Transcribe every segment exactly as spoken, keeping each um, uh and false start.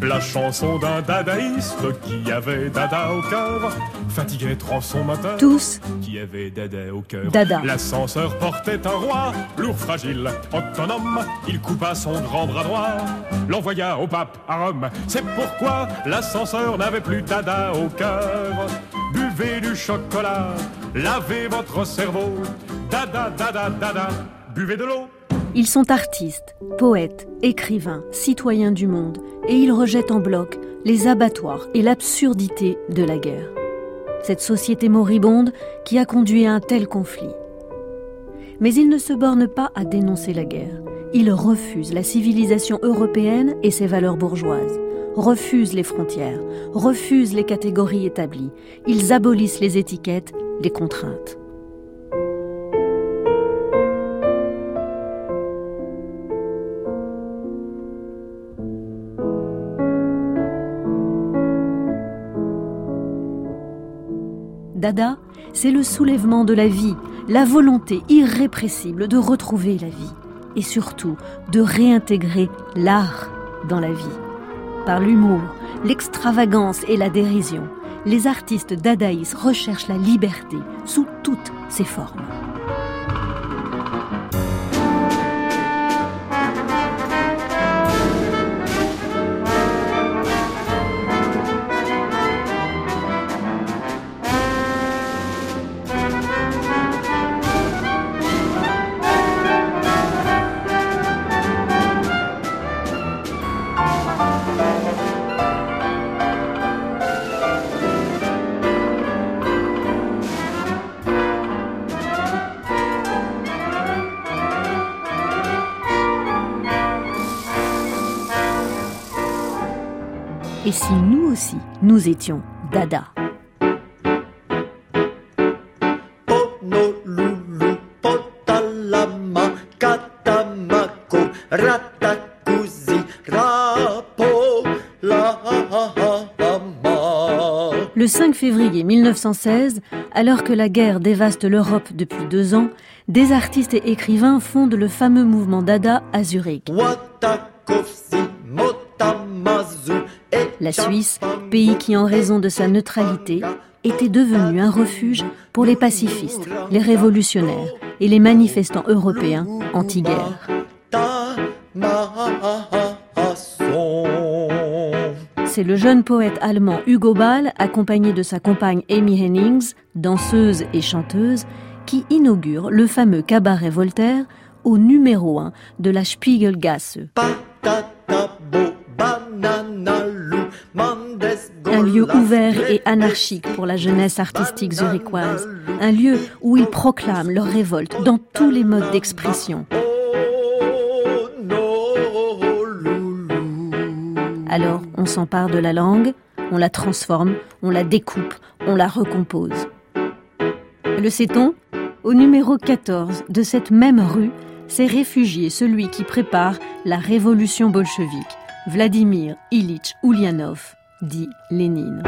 La chanson d'un dadaïste qui avait dada au cœur, fatigué trop son moteur, tous qui avait dada au cœur. Dada. L'ascenseur portait un roi, lourd, fragile, autonome. Il coupa son grand bras droit, l'envoya au pape à Rome. C'est pourquoi l'ascenseur n'avait plus dada au cœur. Buvez du chocolat, lavez votre cerveau. Dada, dada, dada, buvez de l'eau. Ils sont artistes, poètes, écrivains, citoyens du monde, et ils rejettent en bloc les abattoirs et l'absurdité de la guerre. Cette société moribonde qui a conduit à un tel conflit. Mais ils ne se bornent pas à dénoncer la guerre. Ils refusent la civilisation européenne et ses valeurs bourgeoises, refusent les frontières, refusent les catégories établies. Ils abolissent les étiquettes, les contraintes. Dada, c'est le soulèvement de la vie, la volonté irrépressible de retrouver la vie et surtout de réintégrer l'art dans la vie. Par l'humour, l'extravagance et la dérision, les artistes dadaïstes recherchent la liberté sous toutes ses formes. Et si nous aussi, nous étions Dada? Honolulu, Potalama, Katamako, Ratakuzi, Rapo, Lama. Le cinq février mille neuf cent seize, alors que la guerre dévaste l'Europe depuis deux ans, des artistes et écrivains fondent le fameux mouvement Dada à Zurich. La Suisse, pays qui, en raison de sa neutralité, était devenu un refuge pour les pacifistes, les révolutionnaires et les manifestants européens anti-guerre. C'est le jeune poète allemand Hugo Ball, accompagné de sa compagne Amy Hennings, danseuse et chanteuse, qui inaugure le fameux cabaret Voltaire au numéro un de la Spiegelgasse. Un lieu ouvert et anarchique pour la jeunesse artistique zurichoise. Un lieu où ils proclament leur révolte dans tous les modes d'expression. Alors, on s'empare de la langue, on la transforme, on la découpe, on la recompose. Le sait-on ? Au numéro quatorze de cette même rue, s'est réfugié celui qui prépare la révolution bolchevique, Vladimir Ilitch Ulyanov, dit Lénine.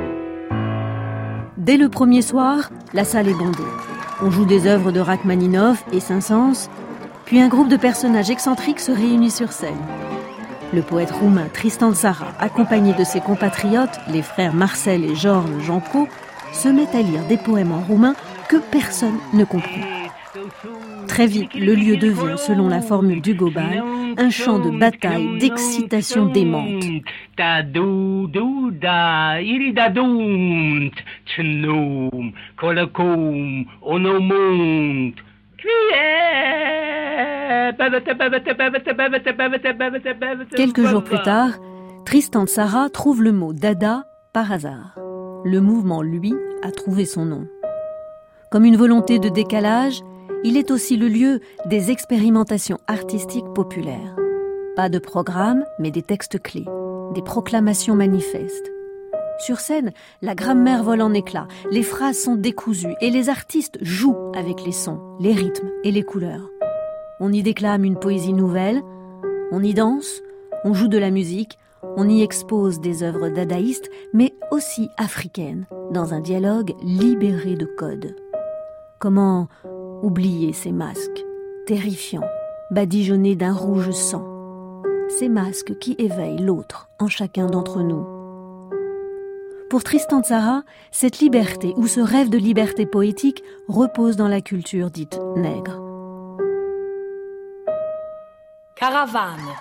Dès le premier soir, la salle est bondée. On joue des œuvres de Rachmaninov et Saint-Saëns, puis un groupe de personnages excentriques se réunit sur scène. Le poète roumain Tristan Tzara, accompagné de ses compatriotes, les frères Marcel et Georges Janco, se met à lire des poèmes en roumain que personne ne comprend. Très vite, le lieu devient, selon la formule d'Hugo Ball, un champ de bataille, d'excitation démente. Quelques jours plus tard, Tristan Tzara trouve le mot Dada par hasard. Le mouvement, lui, a trouvé son nom. Comme une volonté de décalage, il est aussi le lieu des expérimentations artistiques populaires. Pas de programme, mais des textes clés, des proclamations manifestes. Sur scène, la grammaire vole en éclats, les phrases sont décousues et les artistes jouent avec les sons, les rythmes et les couleurs. On y déclame une poésie nouvelle, on y danse, on joue de la musique, on y expose des œuvres dadaïstes, mais aussi africaines, dans un dialogue libéré de codes. Comment oublier ces masques, terrifiants, badigeonnés d'un rouge sang? ces masques qui éveillent l'autre en chacun d'entre nous. Pour Tristan Tzara, cette liberté ou ce rêve de liberté poétique repose dans la culture dite nègre. Caravane.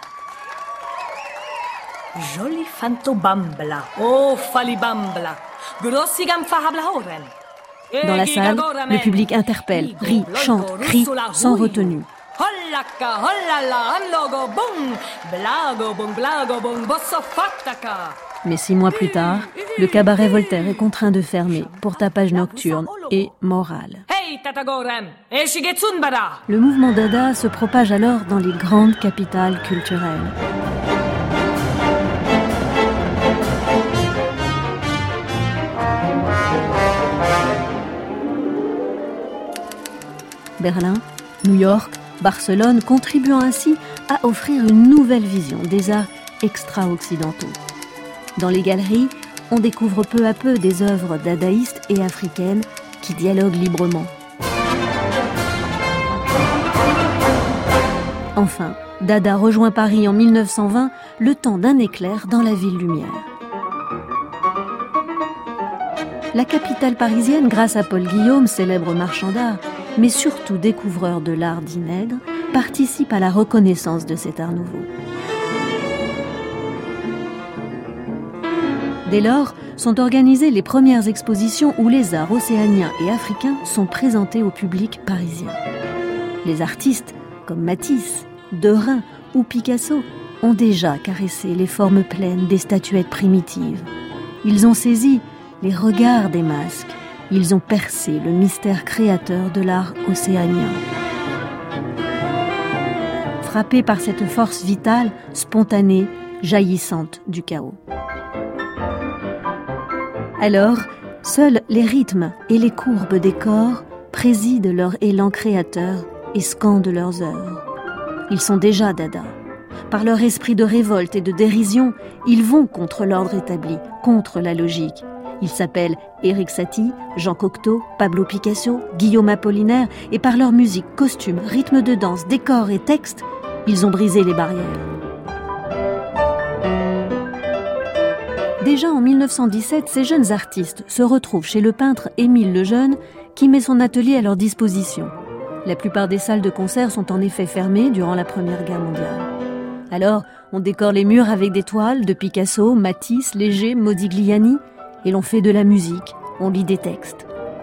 Joli fantobambla, oh falibambla, grossigam fahabla oren. Dans la salle, le public interpelle, rit, chante, crie, sans retenue. Hollaka, hollala, anlogo, bong, blago, bong, blago, bong, bosso fataka. Mais six mois plus tard, le cabaret Voltaire est contraint de fermer pour tapage nocturne et moral. Le mouvement Dada se propage alors dans les grandes capitales culturelles. Berlin, New York, Barcelone, contribuant ainsi à offrir une nouvelle vision des arts extra-occidentaux. Dans les galeries, on découvre peu à peu des œuvres dadaïstes et africaines qui dialoguent librement. Enfin, Dada rejoint Paris en mille neuf cent vingt, le temps d'un éclair dans la ville lumière. La capitale parisienne, grâce à Paul Guillaume, célèbre marchand d'art, mais surtout découvreur de l'art dit nègre, participe à la reconnaissance de cet art nouveau. Dès lors, sont organisées les premières expositions où les arts océaniens et africains sont présentés au public parisien. Les artistes, comme Matisse, Derain ou Picasso, ont déjà caressé les formes pleines des statuettes primitives. Ils ont saisi les regards des masques. Ils ont percé le mystère créateur de l'art océanien. Frappés par cette force vitale, spontanée, jaillissante du chaos. Alors, seuls les rythmes et les courbes des corps président leur élan créateur et scandent leurs œuvres. Ils sont déjà Dada. Par leur esprit de révolte et de dérision, ils vont contre l'ordre établi, contre la logique. Ils s'appellent Erik Satie, Jean Cocteau, Pablo Picasso, Guillaume Apollinaire, et par leur musique, costume, rythme de danse, décor et texte, ils ont brisé les barrières. Déjà en mille neuf cent dix-sept, ces jeunes artistes se retrouvent chez le peintre Émile Lejeune, qui met son atelier à leur disposition. La plupart des salles de concert sont en effet fermées durant la Première Guerre mondiale. Alors, on décore les murs avec des toiles de Picasso, Matisse, Léger, Modigliani, et l'on fait de la musique, on lit des textes.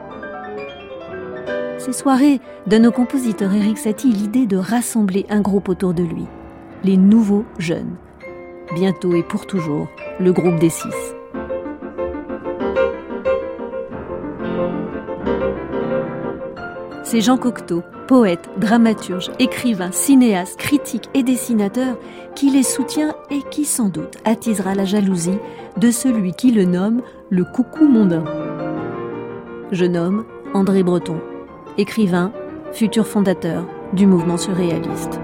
Ces soirées donnent au compositeur Erik Satie l'idée de rassembler un groupe autour de lui, les nouveaux jeunes. Bientôt et pour toujours, le groupe des six. C'est Jean Cocteau, poète, dramaturge, écrivain, cinéaste, critique et dessinateur, qui les soutient et qui sans doute attisera la jalousie de celui qui le nomme le coucou mondain. Je nomme André Breton, écrivain, futur fondateur du mouvement surréaliste.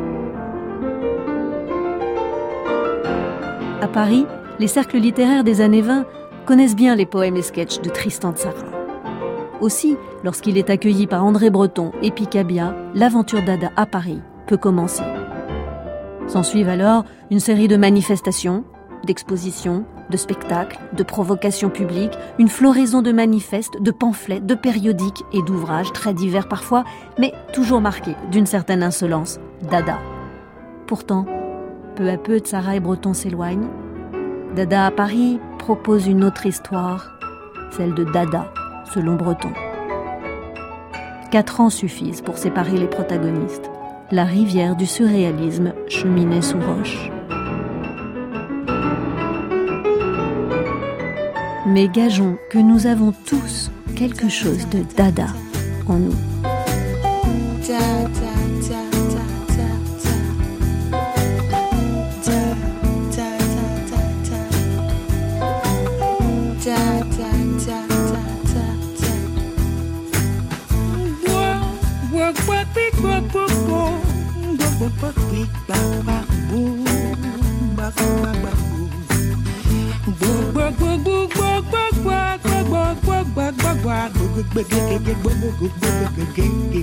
À Paris, les cercles littéraires des années vingt connaissent bien les poèmes et sketchs de Tristan Tzara. Aussi, lorsqu'il est accueilli par André Breton et Picabia, l'aventure Dada à Paris peut commencer. S'ensuivent alors une série de manifestations, d'expositions, de spectacles, de provocations publiques, une floraison de manifestes, de pamphlets, de périodiques et d'ouvrages très divers parfois, mais toujours marqués d'une certaine insolence, Dada. Pourtant, peu à peu, Tzara et Breton s'éloignent. Dada à Paris propose une autre histoire, celle de Dada, selon Breton. Quatre ans suffisent pour séparer les protagonistes. La rivière du surréalisme cheminait sous roche. Mais gageons que nous avons tous quelque chose de Dada en nous.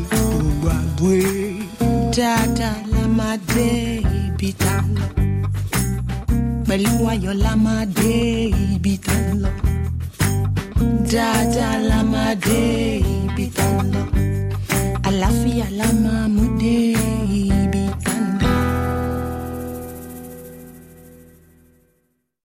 Dada la ma baby down. Meliwa lama de bitalo. Dada lama de